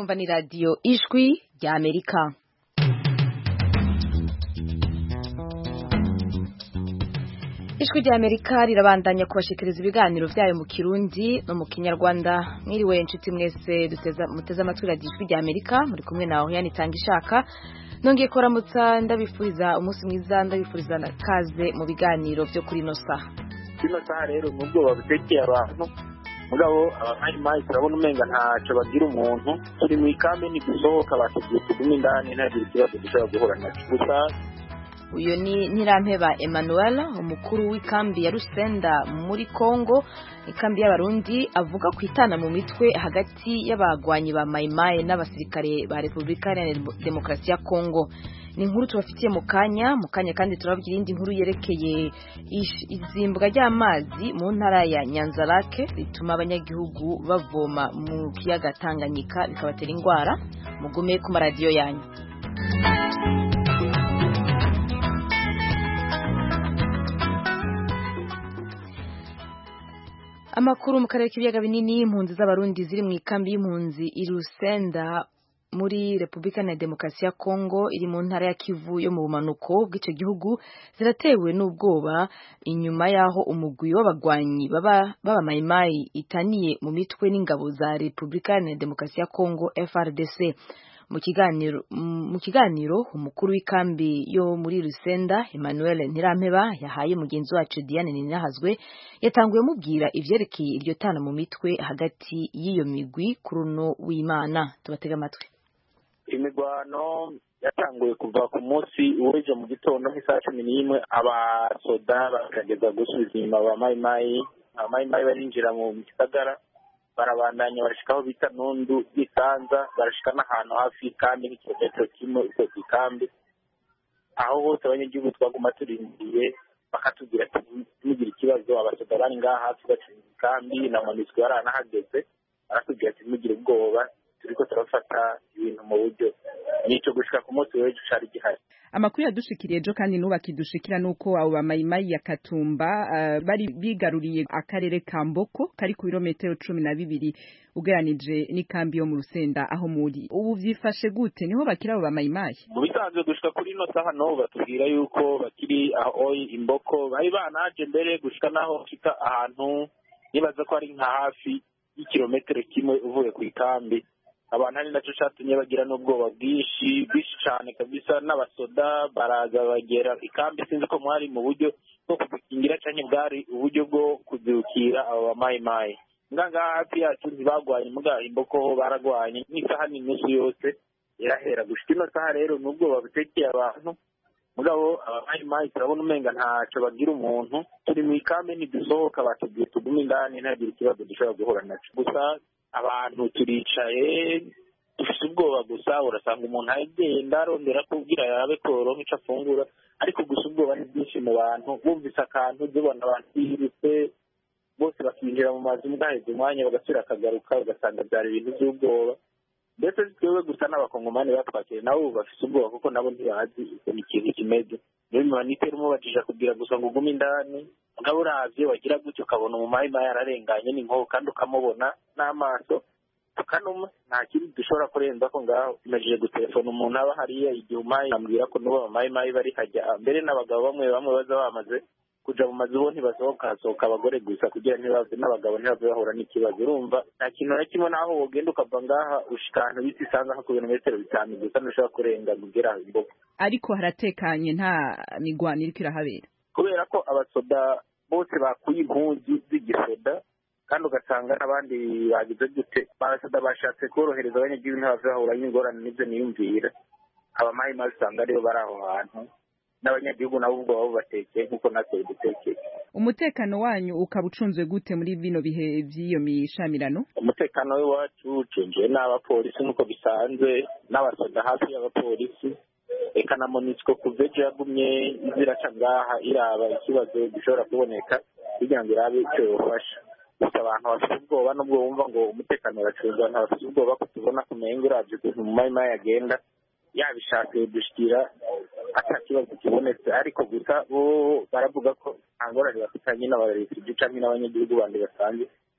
kumva ni radio Ijwi rya Amerika. Ijwi rya Amerika rirabandanya kubashikiriza ibiganiro vyayo mu Kirundi no mu Kinyarwanda. Mwiriwe inshuti mwese muteze amatwi radio Ijwi rya Amerika, muri kumwe naho yanitanga ishaka. Nongeye kuramutsa ndabifuriza umunsi mwiza, ndabifuriza kaze mu biganiro vyo kuri no saha. Kino saha rero nubwo babutekeye abantu mugabo abahari turabona umenga ntaco bagira umuntu turi mu ikambi ni gusohoka batugiye kuguma indani ntagira ikibazo dushobora guhura naco gusa. Uyo ni Nirampeba Emmanuel, umukuru w'ikambi ya Rusenda muri Kongo, ikambi y'abarundi, avuga kwitana mu mitwe hagati y'abagwanyi ba Maimai n'abasirikare ba Republika Iharanira Demokarasi ya Kongo. Ni inkuru tubafitiye mu kanya kandi turababwira indi nkuru yerekeye izimbwa ry'amazi mu ntara ya Nyanzarake bituma abanyagihugu bavoma mu kiyaga Tanganyika bikabatera ingwara. Mugume ku maradiyo yanyu. Amakuru mu karere k'ibiyaga binini, impunzi z'abarundi ziri mu ikambi y'impunzi i Rusenda muri Republika Iharanira Demokarasi ya Kongo iri mu ntara ya Kivu yo mu bumanuko bw'ico gihugu ziratewe n'ubwoba inyuma yaho umugwi w'abagwanyi baba Maimai itaniye mu mitwe n'ingabo za Republika Iharanira Demokarasi ya Kongo FARDC. Mu kiganiro umukuru w'ikambi yo muri Rusenda Emmanuel Nirampeba yahaye mugenzi wacu Diane Ninahazwe yatanguye mubwira ivyerekeye iryo tana mu mitwe hagati y'iyo migwi kuruno w'Imana. Tubatega amatwi. Imigwano yatanguye kuva ku munsi uweje mu gitondo nk'isaha 11 abasoda bakageza gusubiza inyuma ba Maimai barinjira mu gisagara barabandanya barashikaho bita Nundu Gisanza, barashika n'ahantu hafi kandi n'ikilometero kimwe uko ikambi, aho hose abanyagihugu twaguma turindiye bakatubwira ati mugira ikibazo abasoda bari ngaha hafi bacinye ikambi na MONUSCO yaranahageze, baratubwira ati mugira ubwoba turiko turafata ibintu mu buryo. Nico gushika ku munsi w'ejo cari gihari. Amakuru yadushikiriye ejo kandi nubakidushikira nuko abo bamayimayi ya Katumba bari bigaruriye akarere ka Mboko kari ku birometero 12 ugeranije n'ikambi yo mu Rusenda aho muri. Ubu vyifashe gute, niho bakira abo bamayimayi? Mu bisanzwe gushika kuri no saha no batubwira yuko bakiri aho Imboko bari banaje mbere gushika naho shika ahantu nibaza ko ari nka hafi y'ikilometero kimwe uvuye ku ikambi. Abantu ari naco catumye bagira n'ubwoba bwishi cyane kabisa, n'abasoda baraza bagera ikambi. Sinzi ko mwari mu buryo bwo kudukingira canke bwari uburyo bwo kudukira abo bamayimayi. Nganga hafi yacu ntibagwanye muga Imboko baragwanye n'isaha n'inusu yose irahera. Gushika ino saha rero n'ubwoba butekeye abantu mugabo abamayimayi turabona umenga ntaco bagira umuntu turi mu ikambi ni dusohoka batugiye tuguma indani ntagira ikibazo dushobora guhura naco. Gusa abantu turicaye dufite ubwoba gusa, urasanga umuntu agenda arondera kubwira yabe koronka ico afungura, ariko gusa ubwoba ni bwinshi mu bantu bumvise akantu zibona abantu birutse bose bakinjira mu mazi mugaheza umwanya bagasubira akagaruka ugasanga byari ibintu by'ubwoba. Ndetse twebwe gusa n'abakongomani batwakire nabo bafite ubwoba kuko nabo ntibazi ukuntu ikintu kimeze. Niyo bimanitera umubajije kubwira gusa ngo ugume indani, mugabo uravye wagira gutyo ukabona umumayimayi yararenganye n'inkoho kandi ukamubona n'amaso tukanuma. Nta kindi dushobora kurenza ko ngaho imajije gutelefona umuntu aba hariya igihe umayi ambwira ko n'ubu abamayimayi bari hajya mbere n'abagabo bamwe baza bamaze kuja mu mazu bo ntibasohoka abagore gusa kugira ntibave n'abagabo ntibave bahura n'ikibazo. Urumva nta kintu na kimwe naho wogenda ukava ngaha ushika ahantu bita Isanza nko ku birometero 5 gusa ntushobora kurenga kugera Imboko. Ariko haratekanye nta migwano iriko irahabera kubera ko abasoda bose bakuye impunzi z'igisoda kandi ugasanga n'abandi bagize gute abasoda bashatse korohereza abanyagihugu ntibave bahura n'ingorane n'ivyo niyumvira. Abamayimayi usanga aribo bari aho hantu n'abanyagihugu nabo ubwo babo batekeye nk'uko natwe dutekeye. Umutekano wanyu ukaba ucunzwe gute muri bino bihe vy'iyo mishamirano? Umutekano w'iwacu ucunzwe n'abapolisi nk'uko bisanzwe n'abasoda hafi y'abapolisi, eka na MONUSCO kuvejo yagumye iziraca ngaha iraba ikibazo gishobora kuboneka kugira ngo irabe icyo yofasha. Gusa abantu bafite ubwoba n'ubwo bumva ngo umutekano uracunzwe, bafite ubwoba ko tubona kumenga uravye ukuntu umumayimayi agenda yabishatse dushikira ata kibazo kibonetse, ariko gusa bo baravuga ko angorane bafitanye n'abarezi canke n'abanyagihugu bandi basanzwe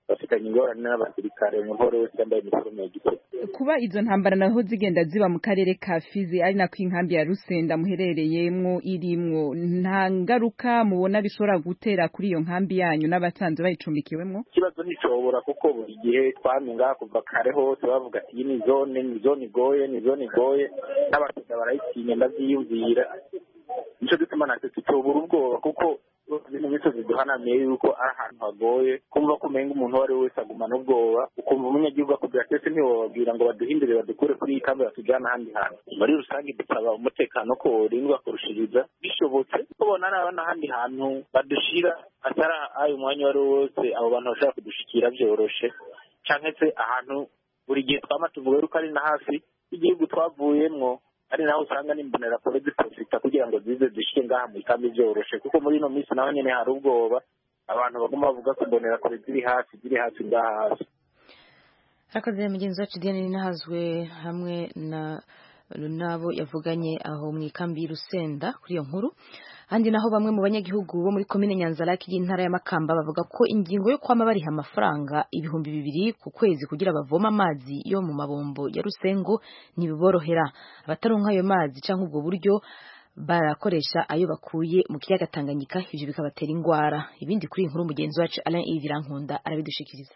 bafitanye ingorane n'abasirikare umuhoro wese yambaye iniforume ya gisirikare. Kuba izo ntambara naho zigenda ziba mu karere ka Fizi ari nako inkambi ya Rusenda muherereyemwo irimwo, nta ngaruka mubona bishobora gutera kuri iyo nkambi yanyu n'abatanze bayicumbikiwemwo? Ikibazo nticobora kuko buri gihe twamenga kuva kare hose bavuga ati iyi ni zone igoye n'abasoda barayitinya ndavyiyumvira, nico gituma natwe tutobura ubwoba kuko ibintu byose biduhanamiye yuko ari ahantu hagoye, kumva ko umenga umuntu uwo ari we wese agumana ubwoba, ukumva umunyagihugu akubwira twese ntiwobabwira ngo baduhindure badukure kuri iyi kambi batujyana ahandi hantu. Muri rusange dusaba umutekano ko worindwa kurushiriza bishobotse, tubona n'ahandi hantu badushira atari ayo mwanya uwo ari wo wose abo bantu bashobora kudushikira byoroshe, canke se ahantu buri gihe twama tuvuga yuko ari na hafi y'igihugu twavuyemwo, ari naho usanga n'imbonera kure zitofita kugira ngo zize zishike ngaha mu ikambi byoroshe, kuko muri ino minsi naho nyene hari ubwoba, abantu baguma bavuga ko imbonera kure ziri hafi ngaha hafi. Harakoze mugenzi wacu Diane Ninahazwe hamwe nabo yavuganye aho mu ikambi y'Urusenda kuri iyo nkuru. Handi naho bamwe mu banyagihugu bo muri komine Nyanzarake y'intara ya Makamba bavuga ko ingingo yo kwama bariha amafaranga 200 ku kwezi kugira bavoma amazi yo mu mabombo ya Rusengo ntibiborohera. Abataronka ayo mazi canke ubwo buryo barakoresha ayo bakuye mu kiyaga Tanganyika, ivyo bikabatera ingwara. Ibindi kuri inkuru mugenzi wacu Alain Ivirankunda arabidushikiriza.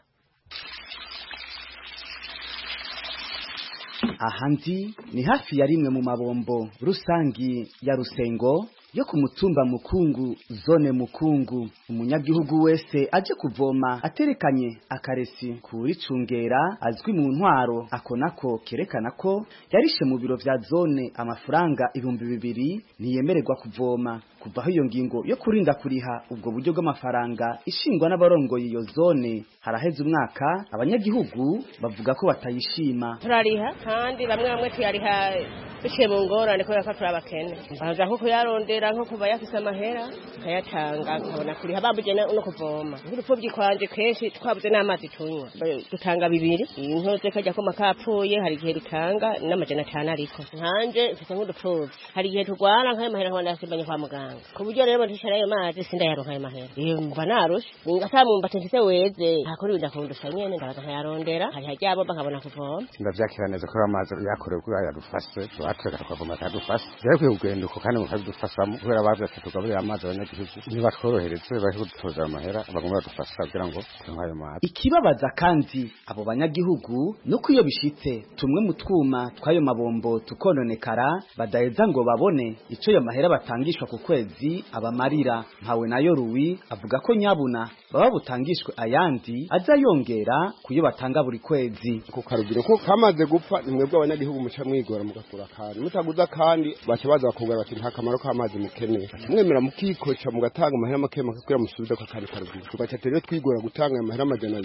Ahandi ni hafi ya rimwe mu mabombo rusangi ya Rusengo yo ku mutumba Mukungu, zone Mukungu. Umunyagihugu wese aje kuvoma aterekanye akaresi kuri cungera azwi mu ntwaro, ako nako kerekana ko yarishe mu biro vya zone amafaranga 200 ntiyemererwa kuvoma. Kuva iyo ngingo yo kurinda kuriha ubwo buryo bw'amafaranga ishingwa n'abarongoye iyo zone haraheze umwaka, abanyagihugu bavuga ko batayishima. Turariha kandi bamwe tuyariha biciye mu ngorane kubera ko turabakene, baza nko kuyarondera nko kuba yafise amahera kayatanga nkabona kuriha babuje no kuvoma. Nk'urupfubyi kwanje kenshi twabuze n'amazi tunywa, dutanga 2 inkoze kajya ko makapfuye, hari igihe dutanga n'amajana 5 ariko nkanje mfite nk'udupfubyi, hari igihe turwara nk'ayo mahera nkabona yasimbanye kwa muganga. Ku buryo rero ndishara ayo mazi sindayaronka ayo mahera, iyo mba narushe ngasamumba tentise weze hakuri bidakundusha nyene ndabaza nkayarondera, hari hajyabo bakabona kuvoma. Ndavyakira neza ko amazi yakorewe kuri yarufashe twateka twavoma tadufashe, rero kugenda uko kandi mukadufashamo kubera bavuze ati tugaburira amazi abanyagihugu nibatworohereze bari kudutoza amahera bagomba badufasha kugira ngo tunywe ayo mazi. Ikibabaza kandi abo banyagihugu nuko iyo bishitse tumwe mu twuma twayo mabombo tukononekara, badaheza ngo babone ico yo mahera batangishwa ku kwezi abamarira. Nkawe nayo Ruwi avuga ko nyabuna baba butangishwe ayandi aza yongera kuyo batanga buri kwezi. Ku karugiro ko kamaze gupfa nimwebwe abanyagihugu muca mwigora mugakura kandi mutaguza kandi bakibaza bakubwira bati nta kamaro k'amazi mukeneye, mwemera mukikoca mugatanga amahera make kugira musubize ko kandi karugiro. Tugaca rero twigora gutanga amahera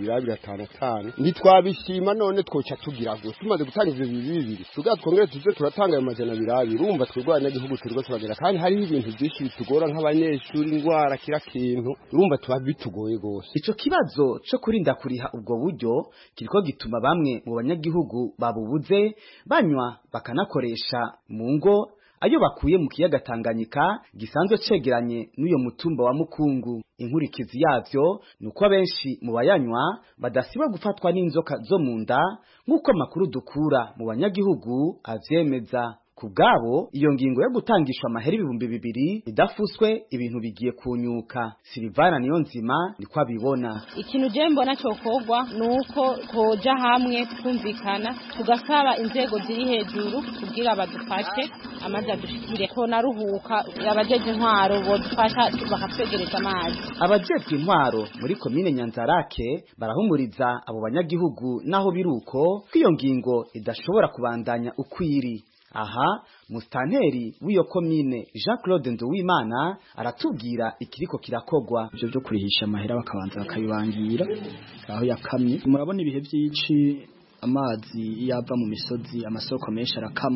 255 ntitwabishima, none twoca tugira ngo tumaze gutanga ivyo 200 tugatwa twongere tuze turatanga ayo 200, urumva twirwana n'igihugu turiko turagera kandi hari ibintu byinshi bitugora nk'abanyeshuri, ingwara, kira kintu, urumva tuba bitugoye gose. Ico kibazo cyo kurinda kuriha ubwo buryo kiriko gituma bamwe mu banyagihugu babubuze banywa bakanakoresha mu ngo ayo bakuye mu kiyaga Tanganyika gisanzwe cegeranye n'uyo mutumba wa Mukungu. Inkurikizi yavyo nuko benshi mu bayanywa badasiba gufatwa n'inzoka zo mu nda nk'uko makuru dukura mu banyagihugu avyemeza. Kubgabo iyo ngingo yo gutangishwa amahera 200 idafuswe ibintu bigiye kunyuka. Silvana niyo nzima niko abibona. Ikintu je mbona cokogwa nuko koja hamwe twumvikana tugasaba inzego ziri hejuru kugira badufashe amazi adushikire ko naruhuka, abajeje intwaro bodufasha bakatwegereza amazi. Abajejwe intwaro muri komine Nyanzarake barahumuriza abo banyagihugu naho biruko kwiyo ngingo idashobora kubandanya ukwiri. Aha mustanteri w'iyo komine Jean Claude Nduwimana aratubwira ikiriko kirakogwa. Ivyo byo kurihisha amahera bakabanza bakabibangira aho yakamye. Murabona ibihe by'ici amazi yava mu misozi, amasoko menshi arakama,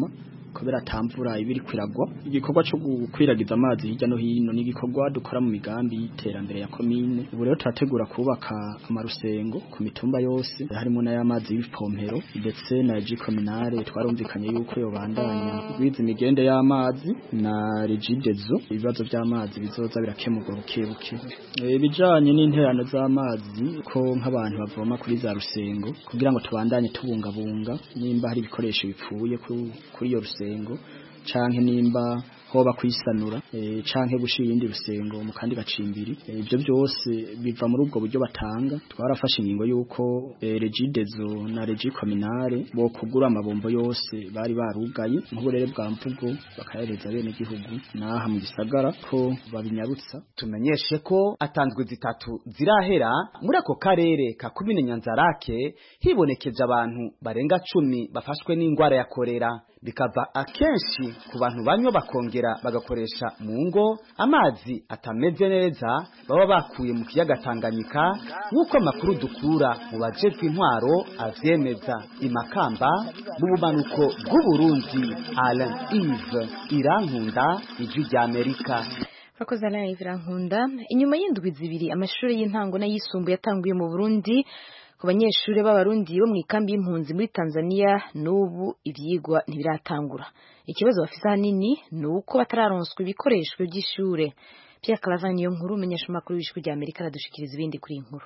kubera atamvura ibiri kwiragwa. Igikorwa cyo gukwiragiza amazi hirya no hino ni igikorwa dukora mu migambi y'iterambere ya komine. Ubu rero turategura kubaka amarusengo ku mitumba yose harimo n'ay'amazi y'ipompero ndetse na G-Communale twarumvikanye yuko yobandanya biza imigende y'amazi na Regidezo ibibazo by'amazi bizoza birakemurwa buke buke. Bijanye n'interano z'amazi ko nk'abantu bavoma kuri za rusengo kugira ngo tubandanye tubungabunga nimba hari ibikoresho bipfuye kuri iyo rusengo canke nimba hoba kwisanura canke gushira indi rusengo mu kandi gacimbiri. Ibyo byose biva muri ubwo buryo batanga. Twarafashe ingingo yuko Regidezo na G-Communale bo kugura amabombo yose bari barugaye nk'uburere bwa mvugo bakahereza bene gihugu naha mu gisagara ko babinyarutsa. Tumenyeshe ko atanzwe zitatu zirahera muri ako karere ka komine Nyanzarake hibonekeje abantu barenga 10 bafashwe n'ingwara ya kolera, bikava akenshi ku bantu banywa bakongera bagakoresha mu ngo amazi atameze neza baba bakuye mu kiyaga Tanganyika, nk'uko amakuru dukura mu bajejwe intwaro avyemeza. Imakamba mu bumanuko bw'u Burundi, Alain Yves Irankunda, Ijwi rya Amerika. Frakoze Alain Yves Irankunda. Inyuma y'indwi zibiri amashuri y'intango n'ayisumbuye yatanguye mu Burundi ku banyeshuri b'abarundi bo mu ikambi y'impunzi muri Tanzania, n'ubu ivyigwa ntibiratangura. Ikibazo bafise hanini ni uko batararonswa ibikoresho by'ishure. Pierre Calavani yo nkuru umenyesha makuru w'Ijwi rya Amerika aradushikiriza ibindi kuri inkuru.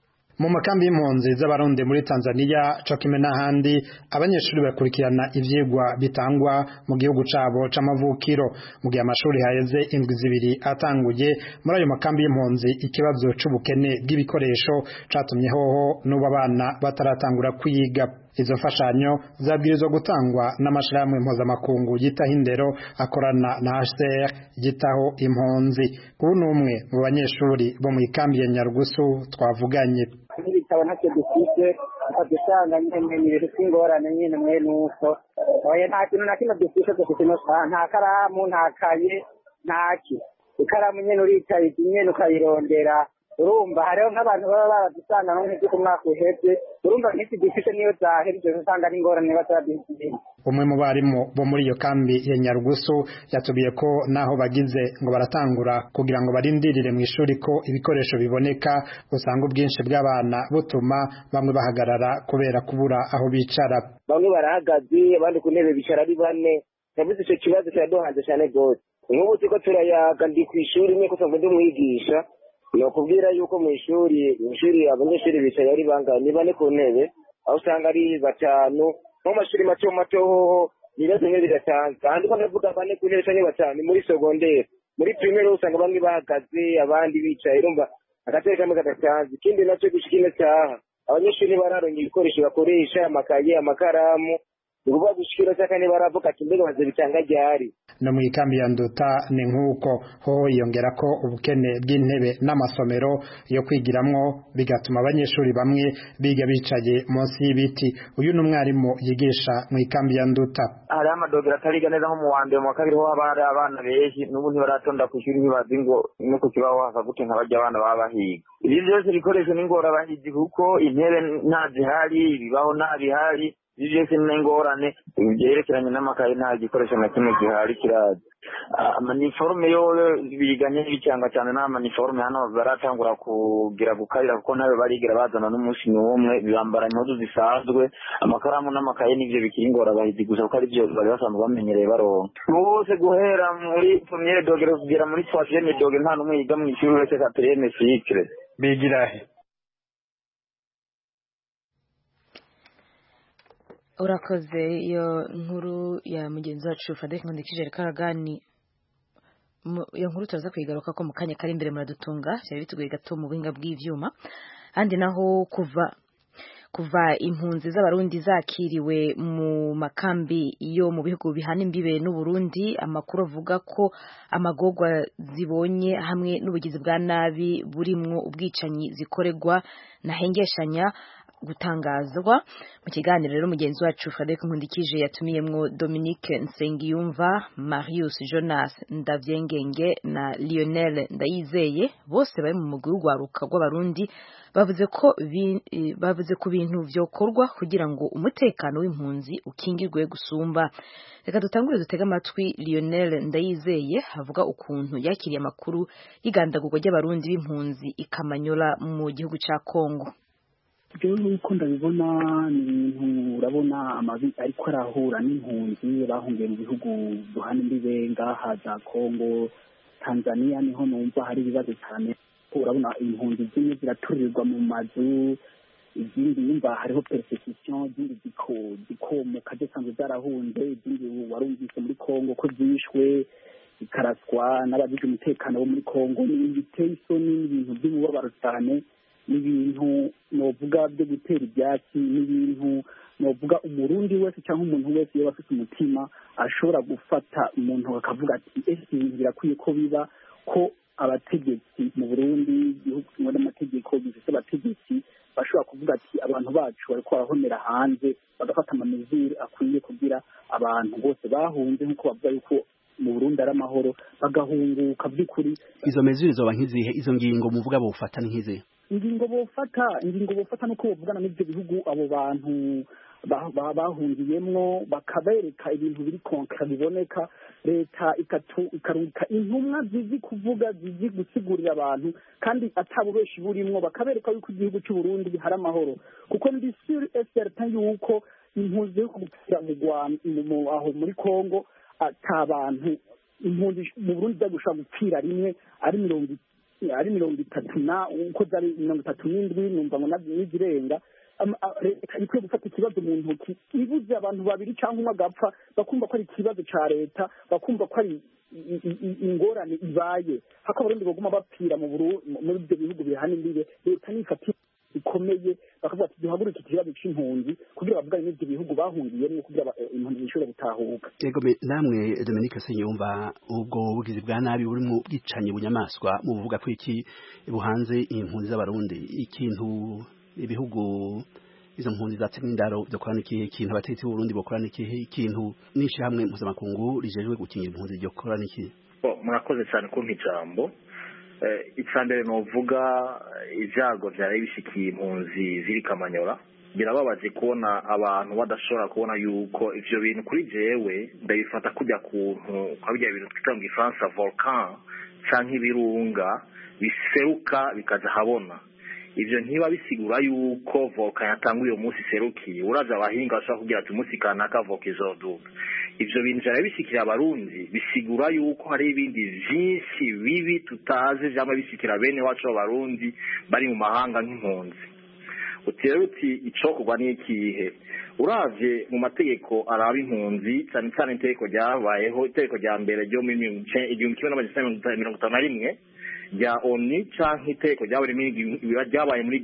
Mu makambi y'impunzi z'abarundi muri Tanzania cokime n'ahandi abanyeshuri bakurikirana ivyigwa bitangwa mu gihugu cabo c'amavukiro. Mu gihe amashuri hayeze indwi zibiri atanguye muri ayo makambi y'impunzi, ikibazo c'ubukene bw'ibikoresho catumye hoho n'ubu abana bataratangura kwiga. Izo mfashanyo zabwirizwa gutangwa n'amashirahamwe mpuzamakungu yitaho indero akorana na HCR yitaho impunzi. Ubu n'umwe mu banyeshuri bo mu ikambi ya Nyarugusu twavuganye. Ibitabo ntacyo dufite dusanga nyine ibintu by'ingorane nyine mwe nuko nta kintu na kimwe dufite nta karamu nta kaye ntaki. Ikaramu nyine uricaye nyine ukayirondera. Urumva hariho nk'abantu baba baradusanga nk'ibyo ku mwaka uheze, urumva nk'iki gifite niyo zahereje usanga ari ingorane batadufite. Umwe mu barimu bo muri iyo kambi ya Nyarugusu yatubiye ko naho bagize ngo baratangura kugira ngo barindirire mu ishuri ko ibikoresho biboneka, usanga ubwinshi bw'abana butuma bamwe bahagarara kubera kubura aho bicara. Bamwe barahagaze abandi ku ntebe bicara ari bane. Yavuze icyo kibazo kiraduhanze cyane gose. Nk'ubu tuko turayaga ndi ku ishuri imwe kuko ndi umwigisha. No kubwira yuko mu ishuri abanyeshuri bicaye ari bangana ni bane ku ntebe, aho usanga ari batanu. Mu mashuri mato hoho ibibazo bimwe biratanzwe, kandi ko ndavuga bane ku ntebe cyangwa batanu muri secondaire. Muri primaire usanga bamwe bahagaze abandi bicaye, urumva agateka kamwe kadatanzwe. Ikindi nacyo gushikina cyaha abanyeshuri bararonye ibikoresho bakoresha amakaye amakaramu, ubu gushikira cyane baravuga ati mbega baze bitanga ryari. No mu ikambi ya Nduta ni nk'uko ho yongera ko ubukene bw'intebe n'amasomero yo kwigiramwo bigatuma abanyeshuri bamwe biga bicaye munsi y'ibiti. Uyu n'umwarimu yigisha mu ikambi ya Nduta. Hari amadogera atariga neza nko mu wa mbere mu wa kabiri ho abari abana benshi n'ubu ntibaratonda ku ishuri ntibazi ngo no ku kibaho hava gute nk'abajya abana baba bahiga. Ibi byose bikoresho n'ingora bahizi kuko intebe nta zihari, ibibaho nta bihari. Byose n'ingorane byerekeranye n'amakaye nta gikoresho na kimwe gihari kiraza. Amaniforme yo biganye bicanga cyane n'amaniforme hano baratangura kugira gukarira kuko nabe barigira bazana n'umunsi n'umwe bambara impuzu zisanzwe. Amakaramu n'amakaye nivyo bikiri ingora bahizi gusa kuko ari byo bari basanzwe bamenyereye baronka. Bose guhera muri première dogere kugera muri 3e dogere nta numwe yiga mu ishuri uretse 4e cycle. Bigira he? Urakoze iyo nkuru ya mugenzi wacu Fadek Nkundikije Karagani. Iyo nkuru turaza kwigaruka ko mu kanya kari imbere muradutunga cyari bitugoye gato mu buhinga bw'ivyuma. Handi naho kuva impunzi z'abarundi zakiriwe mu makambi yo mu bihugu bihana imbibe n'u Burundi, amakuru avuga ko amagorwa zibonye hamwe n'ubugizi bwa nabi burimwo ubwicanyi zikoregwa na hengeshanya gutangazwa. Mu kiganiro rero mugenzi wacu Frederic Nkundikije yatumiyemwo Dominique Nsengiyumva, Marius Jonas Ndavyengenge na Lionel Ndayizeye, bose bari mu mugwi w'urwaruka rw'abarundi, bavuze ku bintu vyokorwa kugira ngo umutekano w'impunzi ukingirwe gusumba. Reka dutangure dutega amatwi Lionel Ndayizeye avuga ukuntu yakiriye amakuru y'igandagurwa ry'abarundi b'impunzi ikamanyola mu gihugu ca Kongo. Jewe nuko ndabibona ni ibintu urabona amabi ariko arahura n'impunzi bahungiye mu bihugu duhana imbibe ngaha za Kongo, Tanzania niho numva hari ibibazo cyane. Urabona impunzi zimwe ziraturirwa mu mazu, izindi yumva hariho persecution, izindi zikomoka zisanzwe zarahunze, izindi warumvise muri Kongo ko zishwe zikaraswa n'abagize umutekano wo muri Kongo. Ni ibintu biteye isoni, n'ibintu by'umubabaro cyane, n'ibintu novuga byo gutera ibyatsi, n'ibintu novuga umurundi wese cyangwa umuntu wese iyo afite umutima ashobora gufata umuntu akavuga ati ese ibintu birakwiye ko biba, ko abategetsi mu Burundi igihugu kimwe n'amategeko bifite abategetsi bashobora kuvuga ati abantu bacu bariko barahonera hanze, bagafata amamezure akwiye kugira abantu bose bahunze nk'uko bavuga yuko mu Burundi ari amahoro bagahunguka by'ukuri. Izo mezure zoba nk'izihe? Izo ngingo muvuga bofata ni nk'izihe? Ingingo bofata nuko bavugana n'ibyo bihugu abo bantu bahungiyemwo, bakabereka ibintu biri konkre biboneka. Leta ikaruka intumwa zizi kuvuga, zizi gusigurira abantu, kandi atabubeshi burimwo, bakabereka yuko igihugu cy'u Burundi hari amahoro, kuko ndi sur certain yuko impunzi yo gupfira mu Rwanda aho muri Kongo atabantu impunzi mu Burundi zagushaka gupfira rimwe ari 30 na uko zari 37 numva ngo n'izirenga. Leta ikwiye gufata ikibazo mu ntoki, ibuze abantu babiri cyangwa umwe agapfa, bakumva ko ari ikibazo cya leta, bakumva ko ari ingorane ibaye, hako Abarundi baguma bapfira muri ibyo bihugu bihana imbibe. Leta nifata ikomeye bakavuga ati duhaguruke ikibazo c'impunzi kugira bavugane n'ibyo bihugu bahungiyemo kugira impunzi zishobora gutahuka. Yego, namwe Dominique Nsengiyumva, ubwo bugizi bwa nabi buri mu bwicanyi bunyamaswa mu buvuga ko iki buhanze impunzi z'abarundi, ikintu ibihugu izo mpunzi zatsemwe indaro byo korana ikihe, ikintu abategetsi b'u Burundi bokorana ikihe, ikintu n'ishirahamwe mpuzamakungu rijejwe gukingira impunzi ryo korana ikihe? Murakoze cyane kumpa ijambo. Icambere novuga ivyago vyari bishikiye impunzi ziri Kamanyola, birababaje kubona abantu badashobora kubona yuko ivyo bintu kuri jewe ndabifata kujya kuntu kwabijya ibintu twita mu Gifaransa volcan canke ibirunga biseruka bikaza habona. Ivyo ntiba bisigura yuko volcan yatanguye umunsi serukiye, uraza abahinga bashaka kugira ati umunsi kanaka volcan izoduka. Ivyo bintu vyari bishikira abarundi bisigura yuko hari ibindi vyinshi bibi tutazi vyama bishikira bene wacu abarundi bari mu mahanga nk'impunzi. Utero uti icokorwa n'ikihe? Uravye mu mategeko araba impunzi, cyane cyane itegeko ryabayeho, itegeko rya mbere ryo mu 1951 rya ONU canke itegeko ryabaye muri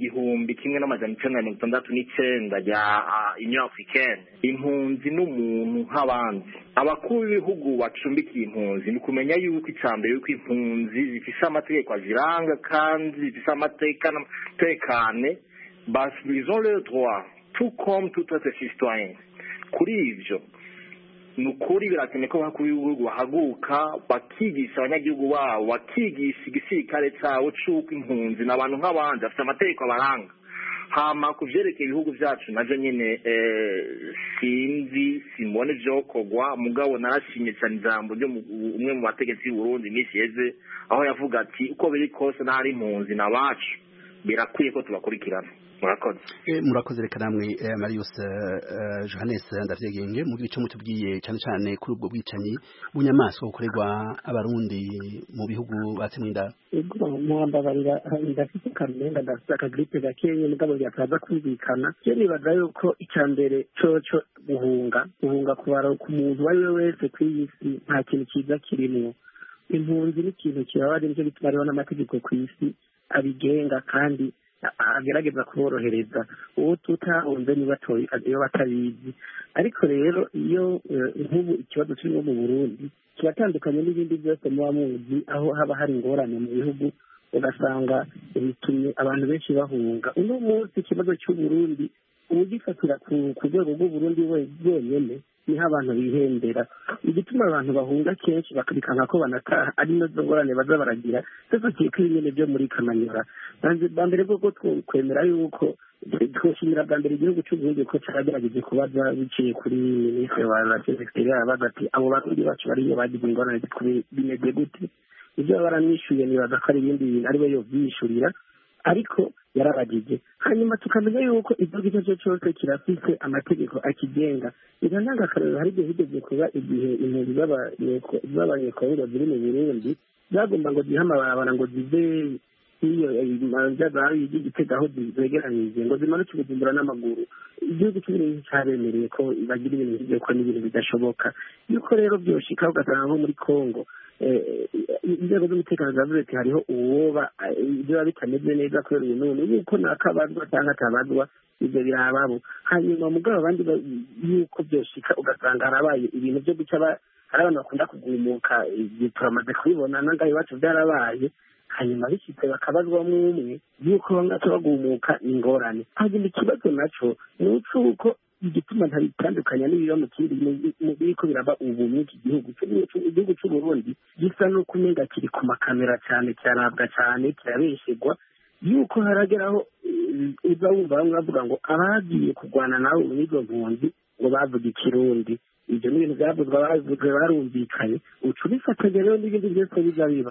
1969 rya Union Africaine. Impunzi n'umuntu nk'abandi. Abakuru b'ibihugu bacumbikiye impunzi ni kumenya yuko icambere yuko impunzi zifise amategeko aziranga kandi zifise amatekane, ils ont le droit tout comme tout autre citoyen. Kuri ivyo nukuri birakeneye ko bakuru b'ibihugu bahaguka bakigisha abanyagihugu babo, bakigisha igisirikare cyawo c'uko impunzi n'abantu nk'abandi bafite amategeko abaranga. Hama kuvyerekeye ibihugu vyacu navyo nyene simbone vyokorwa, mugabo narashimye cyane ijambo ryo umwe mu bategetsi b'u Burundi imisi yeze, aho yavuga ati uko biri kose n'ari impunzi n'abacu birakwiye ko tubakurikirana. Murakoze. Reka namwe Marius Johannes Ndavyegenge mugira ico mutubwiye cyane cyane kuri ubwo bwicanyi bunyamaswa bukorerwa abarundi mu bihugu batsemwe indaro. Ego muhambabarira ndafite kamenga ndafite akagripe gakenye mugabo byakaza kumvikana. Je nibaza yuko icambere coco guhunga ku muntu wari wese kw'isi nta kintu kiza kirimo. Impunzi ni ikintu kirabaje, nicyo gituma rero n'amategeko kw'isi abigenga kandi agerageza kuborohereza uwo tutahunze niba batabizi. Ariko rero iyo nk'ubu ikibazo kirimo mu Burundi kiratandukanye n'ibindi byose muba muzi, aho haba hari ingorane mu bihugu ugasanga bitumye abantu benshi bahunga uno munsi ikibazo cy'uburundi ugifatira ku rwego rw'uburundi bwonyene niho abantu bihembera igituma abantu bahunga kenshi bakabikanga ko banataha ari nazo ngorane baza baragira dufatiye ko ibintu byo muri Kamanyora bwa mbere bwo twemera yuko twishimira bwa mbere igihugu cy'uburundi ko cyaragerageje kubaza biciye kuri minisitiri wa exterieur abaza ati abo barundi bacu bariyo bagize ingorane bimeze gute ibyo baramwishyuye nibaza ko ari ibindi bintu ariwe yovyishurira ariko yarabagije hanyuma tukamenya yuko igihugu icyo cyo cyose kirafise amategeko akigenga irananga akarero hari igihe higeze kuba igihe impunzi z'abanyekongo ziri mu Burundi zagomba ngo zihe amabarabara ngo zive iyo manjagari y'igitega aho zegeranije ngo zimanuke Bujumbura n'amaguru igihugu cy'Uburundi cyaremereye ko bagira ibintu bigiye ko n'ibintu bidashoboka yuko rero byoshika ugasanga nko muri Kongo inzego z'umutekano zavuze ati hariho uwoba ibyo biba bitameze neza kubera uyu none yuko nakabazwa cyangwa atabazwa ibyo birababo hanyuma mugabo abandi yuko byoshika ugasanga harabaye ibintu byo guca hari abantu bakunda kugumuka turamaze kubibona nangahe iwacu byarabaye hanyuma bishyitse bakabazwamo umwe yuko bamwe bagumuka ingorane hanyuma ikibazo naco ni uko igituma ntabitandukanya n'ibiba mu kindi biriko biraba ubu mw'iki gihugu igihugu c'Uburundi gisa no kumenga kiri ku makamera cyane cyarabwa cyane kirabeshegwa yuko harageraho uza wumva bamwe bavuga ngo abagiye kurwana nawe n'izo mpunzi ngo bavuga ikirundi ibyo ni ibintu byavuzwe barumvikanye uca ubifatanya rero n'ibindi byose biza biba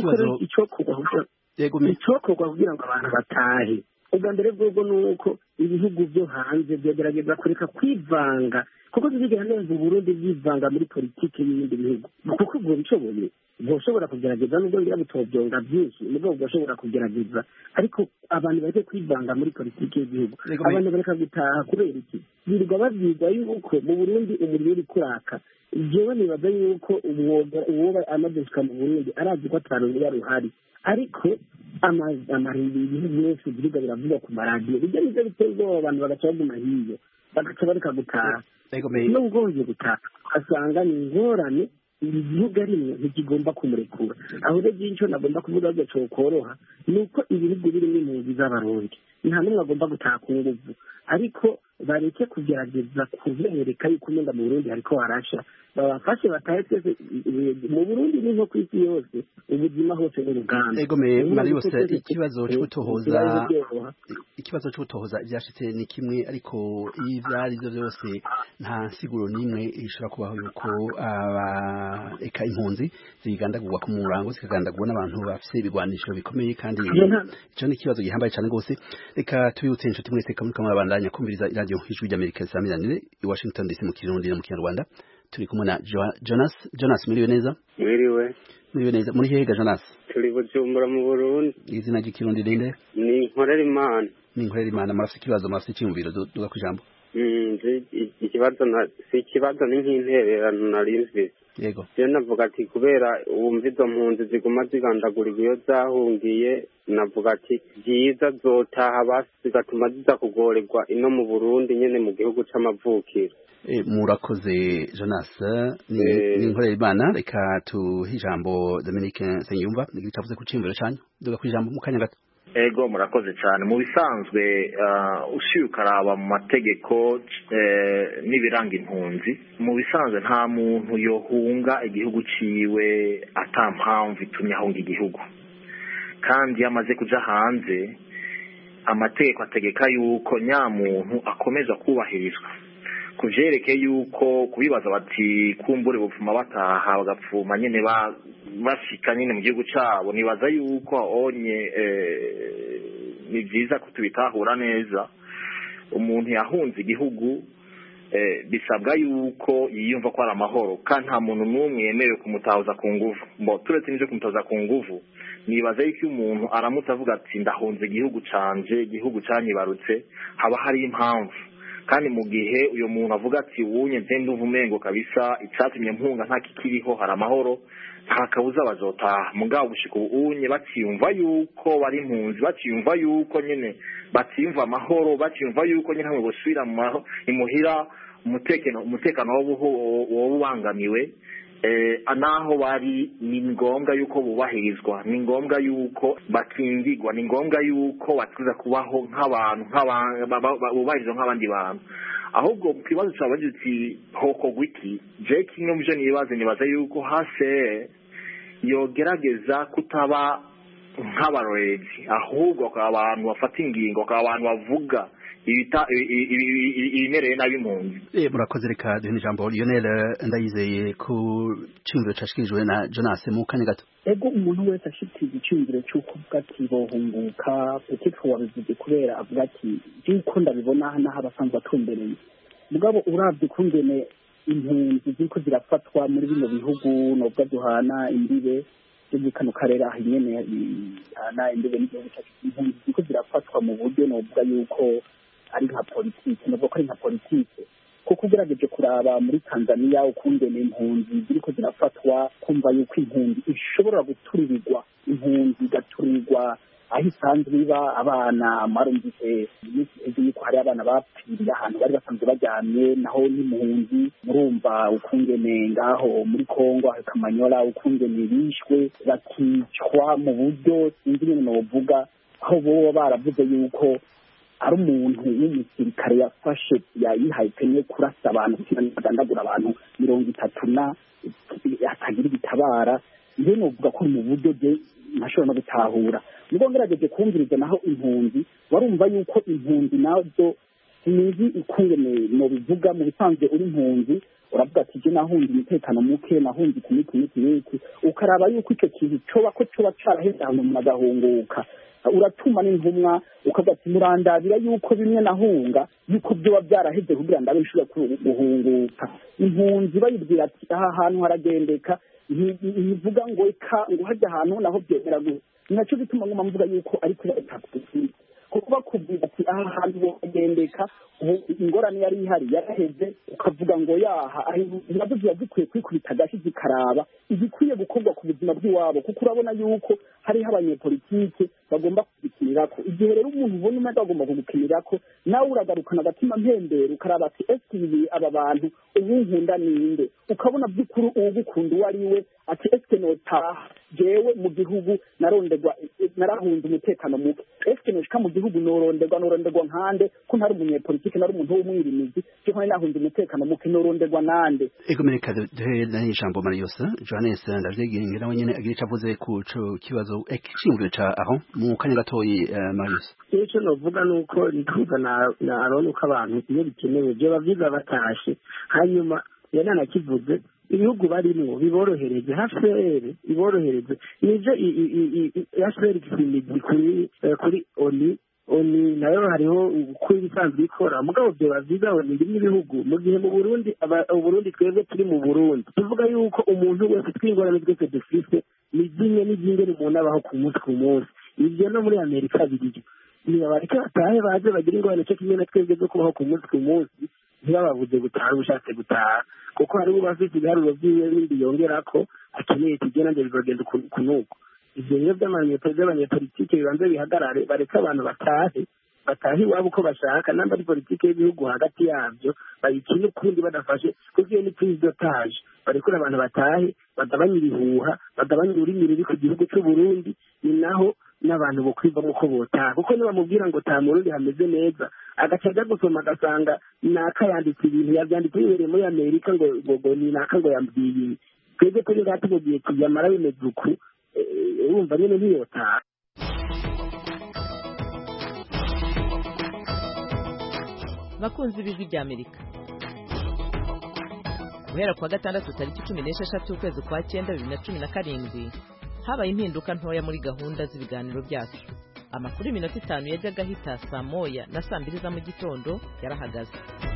icokorwa kugira ngo abantu batahe ubwa mbere bwobwo ni uko ibihugu byo hanze byagerageza kureka kwivanga kuko ntibigera neza Uburundi bwivanga muri politiki y'ibindi bihugu kuko ubwo bishoboye bwoshobora kugerageza nubwo bigira butobyonga byinshi nubwo bwoshobora kugerageza ariko abantu bareke kwivanga muri politiki y'igihugu abantu bareka gutaha kubera iki birirwa bavyigwa yuko mu Burundi umuriro uri kuraka jewe nibaza yuko uwoba amaze gushika mu Burundi arazi ko atarumira ruhari ariko amarimbi ibintu byose biriga biravuga ku maradiyo bijya nivyo biteye ubwoba abantu bagaca baguma hiyo bagaca bareka gutaha nubwo wongeye gutaha ugasanga ni ingorane ibihugu rimwe ntikigomba kumurekura aho rero byinshi nagomba kuvuga gaco koroha ni uko ibihugu birimo impunzi z'abarundi nta n'umwe agomba gutaha ku nguvu ariko bareke kugerageza kubereka yuko umenga mu Burundi hariko harasha babafashe batahe twese mu Burundi ni nko ku isi yose ubuzima hose n'urugamba Marius ikibazo cy'utohoza byashitse ni kimwe ariko ivyari byo byose nta siguro nimwe ishobora kubaho yuko eka impunzi zigandagurwa ku murango zikagandagurwa n'abantu bafise ibigwanisho bikomeye kandi ico ni ikibazo gihambaye cyane gose reka tubibutse inshuti mwese kamwe abandanya kumviriza radio ijwi ry'Amerika samiranire i Washington DC mu Kirundi no mu Kinyarwanda turi kumwe na Jonas muriwe neza muriwe neza muri hehe Jonas turi Bujumbura mu Burundi izina ry'ikirundi rinde ni Nkorera marafite ikibazo marafite cyumviro duga kwijambo ikibazo ni nk'intererano narinzi yego je navuga ati kubera wumva izo mpunzi ziguma zigandagurwa iyo zahungiye navuga ati byiza zotaha basi zigatuma ziza kugorerwa ino mu Burundi nyene mu gihugu c'amavukiro murakoze Jonas ni Nkorera reka tuhijambo Dominique Nsengiyumva nigitavuze ku cimviro cyane duga kwijambo mu kanya gato ego murakoze cyane mu bisanzwe ukaraba mu mategeko n'ibiranga impunzi mu bisanzwe nta muntu yohunga igihugu ciwe atampamvu itumye ahunga igihugu kandi yamaze kuja hanze amategeko ategeka yuko nyamuntu akomeza kubahirizwa kuvyerekeye yuko kubibaza bati kumbure bupfuma bataha bagapfuma nyene bashika nyene mu gihugu cabo nibaza yuko onye ni vyiza ko tubitahura neza umuntu yahunze igihugu bisabwa yuko yiyumva ko ari amahoro kandi nta muntu n'umwe yemerewe kumutahuza ku nguvu turetse n'ivyo kumutahuza ku nguvu nibaza yuko umuntu aramutse avuga ati ndahunze igihugu canje igihugu canyibarutse haba hari impamvu kandi mu gihe uyo muntu avuga ati wunye ndumva umengo kabisa icatumye mpunga nta kikiriho hari amahoro nta kabuza bazotaha mugabo gushika ubunye batiyumva yuko bari impunzi batiyumva yuko nyene batiyumva amahoro batiyumva yuko nyene hamwe bosubira imuhira umutekano w'ubangamiwe naho bari ni ngombwa yuko bubahirizwa, ni ngombwa yuko bakingirwa, ni ngombwa yuko bakiza kubaho nk'abantu bubahirizwa nk'abandi bantu. Ahubwo mu kibazo cyabagize uti hokorwa iki, je kimwe mu byo nibaza yuko hase yogerageza kutaba nk'abarorezi, ahubwo bakaba abantu bafata ingingo, bakaba abantu bavuga ibimereye nabi impunzi. Murakoze, reka duhe ijambo Lionel Ndayizeye ku cyumviro cyashikirijwe na Jonas mu kanya gato. Ego umuntu wese ashikiriza icyumviro cy'uko avuga ati bohunguka petitfo wabivuze kubera avuga ati by'uko ndabibona n'aho abasanzwe atumbereye. Mugabo uravye kungene impunzi ziriko zirafatwa muri bino bihugu nobwa duhana imbibe byo muri kano karere aho nyene hana imbibe n'igihugu cyacu, impunzi ziriko zirafatwa mu buryo novuga yuko ari nka politiki, nubwo ko ari nka politiki, kuko ugerageje kuraba muri Tanzania ukungene impunzi ziriko zirafatwa, kumva yuko impunzi ishobora guturirirwa, impunzi igaturirwa aho isanzwe iba. Abana marumvise yuko hari abana bapfiriye ahantu bari basanzwe baryamye, naho n'impunzi murumva ukungene ngaho muri Kongo aho Kamanyola ukungene bishwe bakicwa mu buryo sinzi nyine novuga, aho bo baravuze yuko ari umuntu w'umusirikare yafashe yayihaye pene kurasa abantu kugira ngo agandagura abantu 30 hatagira igitabara. Njye novuga ko mu buryo je ntashobora no gutahura. Nubwo ngerageje kumviriza naho impunzi warumva yuko impunzi nazo sinzi ikungene no bivuga. Mu bisanzwe uri impunzi uravuga ati je nahunze umutekano muke, nahunze kumiki ukaraba yuko icyo kintu coba caraheze ahantu mu magahunguka, uratuma n'intumwa ukavuga ati murandabira yuko bimwe nahunga yuko byo byaraheze kugira ndabe nshobora guhunguka. Impunzi bayibwira ati aha hantu haragendeka, ntivuga ngo hajya ahantu naho byemera gusa. Nacyo gituma ngoma mvuga yuko ari kuri atatu, kuko bakubwira ati aha hantu hagendeka, ingorane yari ihari yaraheze, ukavuga ngo yaha ibibazo biba bikwiye kwikubita agashi zikaraba igikwiye gukorwa ku buzima bw'iwabo, kuko urabona yuko hariho abanyepolitike bagomba kubikinirako. Igihe rero umuntu ubona umwe agomba kugukinirako, nawe uragarukana agatima mpembero ukaraba ati ese aba bantu ubunkunda ninde, ukabona by'ukuri uwugukunda uwo ari we, ati ese notaha jewe mu gihugu narahunze umutekano muke, ese noshika mu gihugu noronderwa nkande ko ntari umunyepolitike, nari umuntu w'umwirimizi, cyo nkane nahunze umutekano muke noronderwa nande. Ego mereka duhe ijambo Mariusa Johannes ndavyegingira nawe nyene agira icavuze ku kibazo ekishingwe ca aho mu kanya gatoyi. Mariusa, icyo novuga nuko nikuza na arone uko abantu iyo bikenewe byo bavyiga batashe, hanyuma yana nakivuze ibihugu barimwo biborohereje, hafere iborohereje nije hafere kimizi kuri oni nayo hariho kuri bisanzwe ikora. Mugabo byo bavyiga oni n'ibihugu mu gihe mu Burundi twebwe turi mu Burundi tuvuga yuko umuntu wese twingorane twese dufise nizimwe n'izingene umuntu abaho ku munsi. Ibyo no muri Amerika birije niba bareke batahe baje bagira ingorane cyo kimwe na twebwe zo kubaho ku munsi, ntibababuze gutaha ubushatse gutaha, kuko hari ubafite ibiharuro by'iwe bindi yongerako akeneye tugenda nje bizogenda kunuko. Ivyo rero by'abanyepolitike bibanze bihagarare, bareke abantu batahe iwabo uko bashaka, namba ari politike y'ibihugu hagati yabyo bayikine ukundi badafashe, kuko iyo ni prise d'otage. Barekura abantu batahe, bagabanye ibihuha, bagabanye ururimi ruri ku gihugu cy'u Burundi, ni naho n'abantu bo kwivamo uko botaha. Kuko niba mubwira ngo ta Murundi hameze neza, agaca ajya gusoma agasanga naka yanditse ibintu yabyanditse yibereye muri Amerika ngo ni naka ngo yambwiye, twebwe turi ngaha tumugiye kuyamara bimeze uku, urumva nyine ntiyotaha. Bakunzi b'Ijwi ry'Amerika, guhera kuwa gatandatu tariki 16 ukwezi kwa 9 2017 habaye impinduka ntoya muri gahunda z'ibiganiro byacu. Amakuru iminota 5 yajyaga hita saa moya na saa 2 za mu gitondo yarahagaze.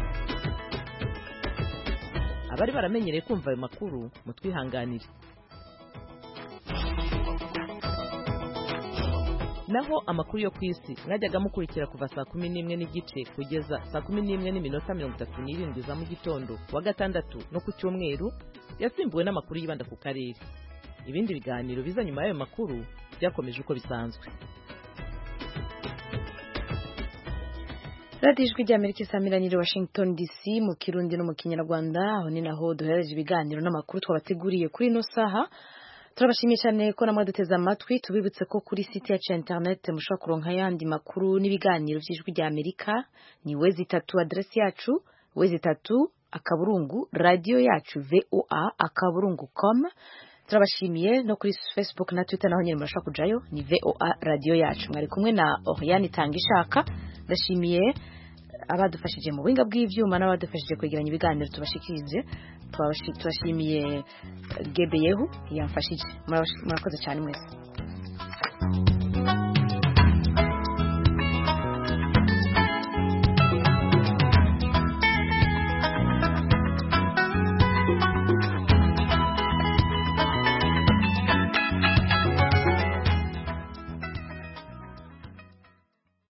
Abari baramenyereye kumva ayo makuru mutwihanganire. Naho amakuru yo kwisi mwajyaga mukurikira kuva saa 11 n'igice kugeza saa 11 n'iminota 37 za mu gitondo wa gatandatu no ku cyumweru yasimbuwe n'amakuru yibanda ku karere. Ibindi biganiro biza nyuma y'ayo makuru byakomeje uko bisanzwe. radiyo ijwi ry'Amerika isamiranyije Washington DC mu Kirundi no mu Kinyarwanda aho ni naho duhereje ibiganiro n'amakuru twabateguriye kuri ino saha. Turabashimiye cyane ko namwe duteze amatwi, tubibutse ko kuri site yacu ya internet mushobora kuronka yandi makuru n'ibiganiro by'ijwi ry'Amerika ni wezi3 address yacu wezi3 akaburungu radio yacu voa.com. Turabashimiye no kuri Facebook na Twitter naho nyine murashaka kujayo ni VOA radio yacu. Mwari kumwe na Oriane Tangishaka. Ndashimiye abadufashije mu buhinga bw'ivyuma n'abadufashije kwegeranya ibiganiro tubashikirije. Turashimiye Gebeyehu yamfashije. Murakoze cyane mwese.